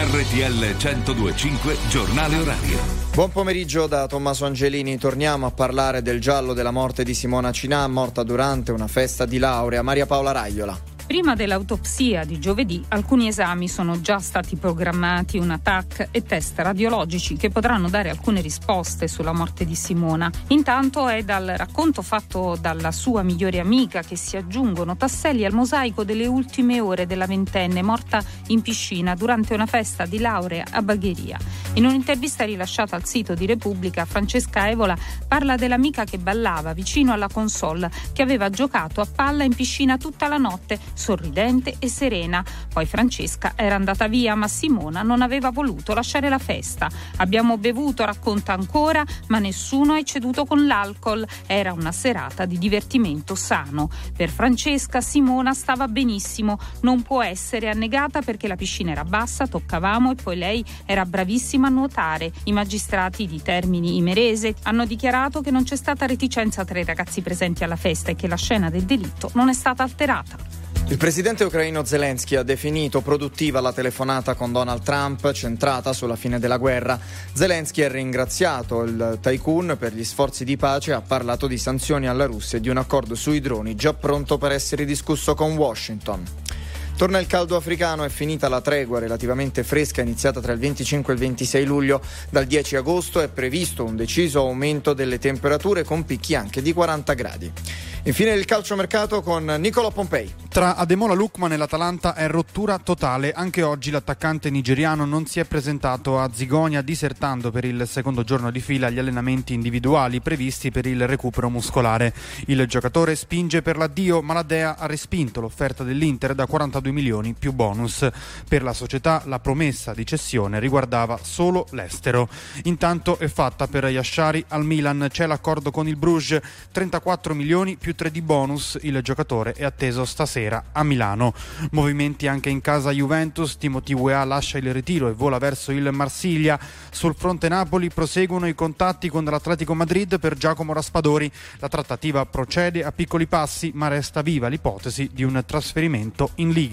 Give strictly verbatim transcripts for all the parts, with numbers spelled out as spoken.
R T L centodue e cinque Giornale Orario. Buon pomeriggio da Tommaso Angelini. Torniamo a parlare del giallo della morte di Simona Cinà, morta durante una festa di laurea. Maria Paola Raiola. Prima dell'autopsia di giovedì, alcuni esami sono già stati programmati, una T A C e test radiologici che potranno dare alcune risposte sulla morte di Simona. Intanto è dal racconto fatto dalla sua migliore amica che si aggiungono tasselli al mosaico delle ultime ore della ventenne morta in piscina durante una festa di laurea a Bagheria. In un'intervista rilasciata al sito di Repubblica, Francesca Evola parla dell'amica che ballava vicino alla console, che aveva giocato a palla in piscina tutta la notte, sorridente e serena. Poi Francesca era andata via, ma Simona non aveva voluto lasciare la festa. Abbiamo bevuto, racconta ancora, ma nessuno è ceduto con l'alcol. Era una serata di divertimento sano. Per Francesca Simona stava benissimo, non può essere annegata perché la piscina era bassa, toccavamo e poi lei era bravissima a nuotare. I magistrati di Termini Imerese hanno dichiarato che non c'è stata reticenza tra i ragazzi presenti alla festa e che la scena del delitto non è stata alterata. Il presidente ucraino Zelensky ha definito produttiva la telefonata con Donald Trump, centrata sulla fine della guerra. Zelensky ha ringraziato il tycoon per gli sforzi di pace e ha parlato di sanzioni alla Russia e di un accordo sui droni già pronto per essere discusso con Washington. Torna il caldo africano, è finita la tregua relativamente fresca iniziata tra il venticinque e il ventisei luglio. Dal dieci agosto è previsto un deciso aumento delle temperature con picchi anche di quaranta gradi. Infine il calciomercato con Nicolò Pompei. Tra Ademola Lookman e l'Atalanta è rottura totale. Anche oggi l'attaccante nigeriano non si è presentato a Zigonia, disertando per il secondo giorno di fila gli allenamenti individuali previsti per il recupero muscolare. Il giocatore spinge per l'addio, ma la Dea ha respinto l'offerta dell'Inter da quarantadue milioni più bonus. Per la società la promessa di cessione riguardava solo l'estero. Intanto è fatta per Yashari al Milan, c'è l'accordo con il Bruges, trentaquattro milioni più tre di bonus. Il giocatore è atteso stasera a Milano. Movimenti anche in casa Juventus, Timothy Weah lascia il ritiro e vola verso il Marsiglia. Sul fronte Napoli proseguono i contatti con l'Atletico Madrid per Giacomo Raspadori. La trattativa procede a piccoli passi, ma resta viva l'ipotesi di un trasferimento in Liga.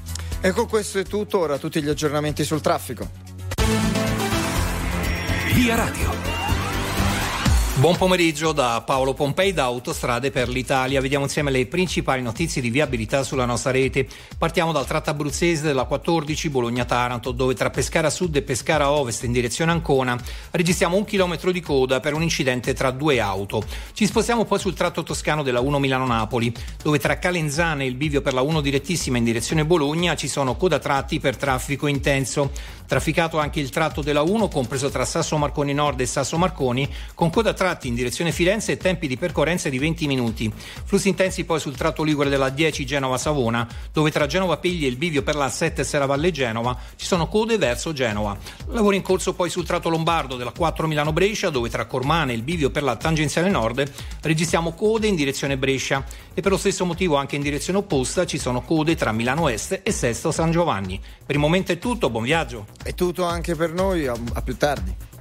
E con questo è tutto, ora tutti gli aggiornamenti sul traffico. Via Radio. Buon pomeriggio da Paolo Pompei da Autostrade per l'Italia. Vediamo insieme le principali notizie di viabilità sulla nostra rete. Partiamo dal tratto abruzzese della quattordici Bologna-Taranto, dove tra Pescara Sud e Pescara Ovest in direzione Ancona registriamo un chilometro di coda per un incidente tra due auto. Ci spostiamo poi sul tratto toscano della uno Milano-Napoli, dove tra Calenzane e il bivio per la uno direttissima in direzione Bologna ci sono coda tratti per traffico intenso. Trafficato anche il tratto della uno, compreso tra Sasso Marconi Nord e Sasso Marconi, con coda tratti in direzione Firenze e tempi di percorrenza di venti minuti. Flussi intensi poi sul tratto ligure della dieci Genova-Savona, dove tra Genova Pigli e il bivio per la sette Serravalle Genova ci sono code verso Genova. Lavori in corso poi sul tratto lombardo della quattro Milano-Brescia, dove tra Cormane e il bivio per la tangenziale nord registriamo code in direzione Brescia, e per lo stesso motivo anche in direzione opposta ci sono code tra Milano Est e Sesto San Giovanni. Per il momento è tutto, buon viaggio. È tutto anche per noi, a, a più tardi.